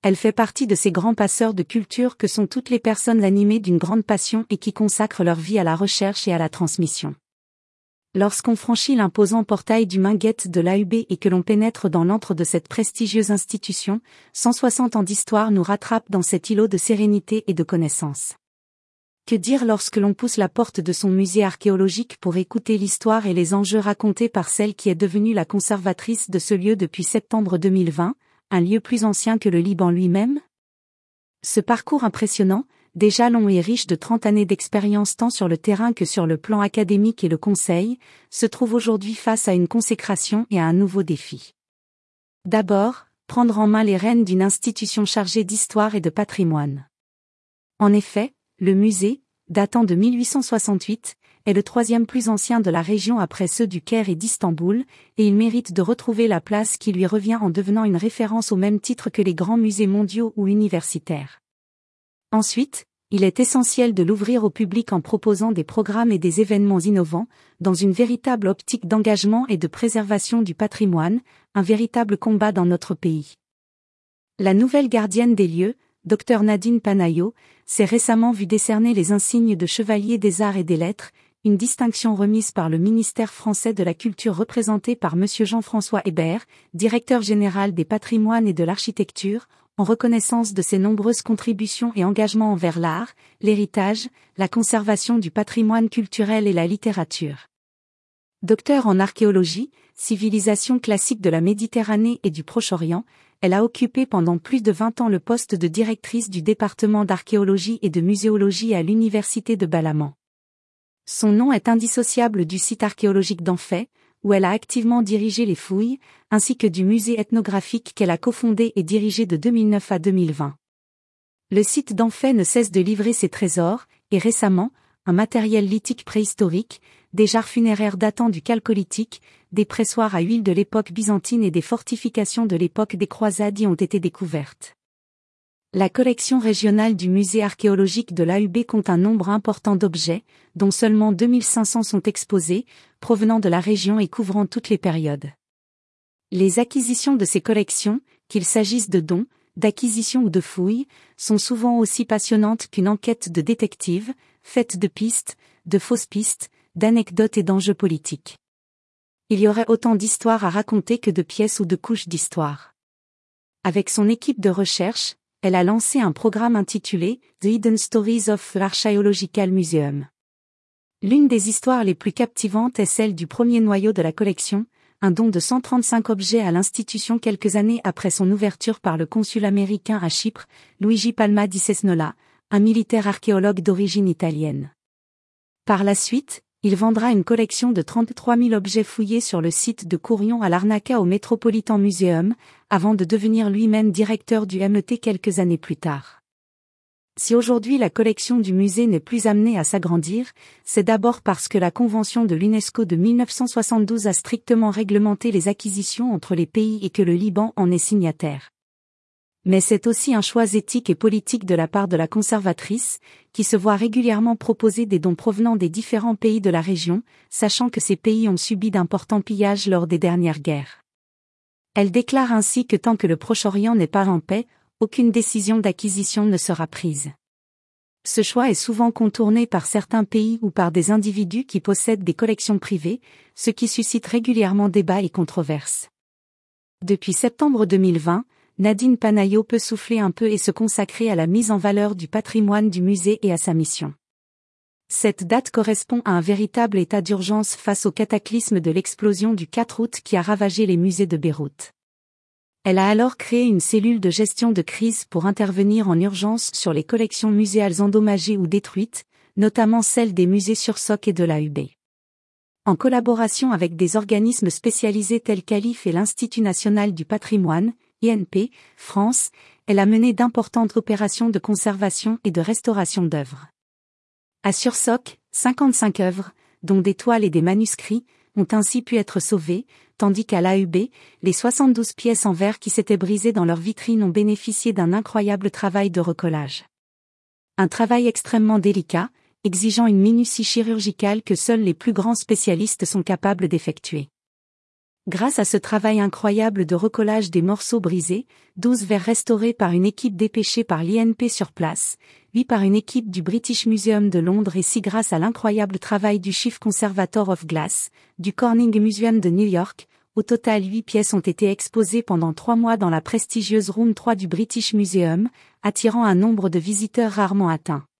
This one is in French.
Elle fait partie de ces grands passeurs de culture que sont toutes les personnes animées d'une grande passion et qui consacrent leur vie à la recherche et à la transmission. Lorsqu'on franchit l'imposant portail du Minguette de l'AUB et que l'on pénètre dans l'antre de cette prestigieuse institution, 160 ans d'histoire nous rattrapent dans cet îlot de sérénité et de connaissance. Que dire lorsque l'on pousse la porte de son musée archéologique pour écouter l'histoire et les enjeux racontés par celle qui est devenue la conservatrice de ce lieu depuis septembre 2020, un lieu plus ancien que le Liban lui-même? Ce parcours impressionnant, déjà long et riche de 30 années d'expérience tant sur le terrain que sur le plan académique et le conseil, se trouve aujourd'hui face à une consécration et à un nouveau défi. D'abord, prendre en main les rênes d'une institution chargée d'histoire et de patrimoine. En effet, le musée, datant de 1868, est le troisième plus ancien de la région après ceux du Caire et d'Istanbul, et il mérite de retrouver la place qui lui revient en devenant une référence au même titre que les grands musées mondiaux ou universitaires. Ensuite, il est essentiel de l'ouvrir au public en proposant des programmes et des événements innovants, dans une véritable optique d'engagement et de préservation du patrimoine, un véritable combat dans notre pays. La nouvelle gardienne des lieux, Dr Nadine Panayo, s'est récemment vue décerner les insignes de Chevalier des Arts et des Lettres, une distinction remise par le ministère français de la Culture représenté par M. Jean-François Hébert, directeur général des patrimoines et de l'architecture, en reconnaissance de ses nombreuses contributions et engagements envers l'art, l'héritage, la conservation du patrimoine culturel et la littérature. Docteur en archéologie, civilisation classique de la Méditerranée et du Proche-Orient, elle a occupé pendant plus de 20 ans le poste de directrice du département d'archéologie et de muséologie à l'université de Balamand. Son nom est indissociable du site archéologique d'Anfay, où elle a activement dirigé les fouilles, ainsi que du musée ethnographique qu'elle a cofondé et dirigé de 2009 à 2020. Le site d'Anfay ne cesse de livrer ses trésors, et récemment, un matériel lithique préhistorique, des jarres funéraires datant du Chalcolithique, des pressoirs à huile de l'époque byzantine et des fortifications de l'époque des croisades y ont été découvertes. La collection régionale du musée archéologique de l'AUB compte un nombre important d'objets, dont seulement 2500 sont exposés, provenant de la région et couvrant toutes les périodes. Les acquisitions de ces collections, qu'il s'agisse de dons, d'acquisitions ou de fouilles, sont souvent aussi passionnantes qu'une enquête de détective, faite de pistes, de fausses pistes, d'anecdotes et d'enjeux politiques. Il y aurait autant d'histoires à raconter que de pièces ou de couches d'histoire. Avec son équipe de recherche, elle a lancé un programme intitulé The Hidden Stories of l'Archaeological Museum. L'une des histoires les plus captivantes est celle du premier noyau de la collection, un don de 135 objets à l'institution quelques années après son ouverture par le consul américain à Chypre, Luigi Palma di Cesnola, un militaire archéologue d'origine italienne. Par la suite, il vendra une collection de 33 000 objets fouillés sur le site de Courion à Larnaca au Metropolitan Museum, avant de devenir lui-même directeur du MET quelques années plus tard. Si aujourd'hui la collection du musée n'est plus amenée à s'agrandir, c'est d'abord parce que la Convention de l'UNESCO de 1972 a strictement réglementé les acquisitions entre les pays et que le Liban en est signataire. Mais c'est aussi un choix éthique et politique de la part de la conservatrice, qui se voit régulièrement proposer des dons provenant des différents pays de la région, sachant que ces pays ont subi d'importants pillages lors des dernières guerres. Elle déclare ainsi que tant que le Proche-Orient n'est pas en paix, aucune décision d'acquisition ne sera prise. Ce choix est souvent contourné par certains pays ou par des individus qui possèdent des collections privées, ce qui suscite régulièrement débats et controverses. Depuis septembre 2020, Nadine Panayo peut souffler un peu et se consacrer à la mise en valeur du patrimoine du musée et à sa mission. Cette date correspond à un véritable état d'urgence face au cataclysme de l'explosion du 4 août qui a ravagé les musées de Beyrouth. Elle a alors créé une cellule de gestion de crise pour intervenir en urgence sur les collections muséales endommagées ou détruites, notamment celles des musées Sursock et de l'AUB. En collaboration avec des organismes spécialisés tels qu'ALIF et l'Institut national du patrimoine, INP, France, elle a mené d'importantes opérations de conservation et de restauration d'œuvres. À Sursock, 55 œuvres, dont des toiles et des manuscrits, ont ainsi pu être sauvées, tandis qu'à l'AUB, les 72 pièces en verre qui s'étaient brisées dans leur vitrine ont bénéficié d'un incroyable travail de recollage. Un travail extrêmement délicat, exigeant une minutie chirurgicale que seuls les plus grands spécialistes sont capables d'effectuer. Grâce à ce travail incroyable de recollage des morceaux brisés, 12 verres restaurés par une équipe dépêchée par l'INP sur place, 8 par une équipe du British Museum de Londres et 6 grâce à l'incroyable travail du Chief Conservator of Glass, du Corning Museum de New York, au total 8 pièces ont été exposées pendant 3 mois dans la prestigieuse Room 3 du British Museum, attirant un nombre de visiteurs rarement atteint.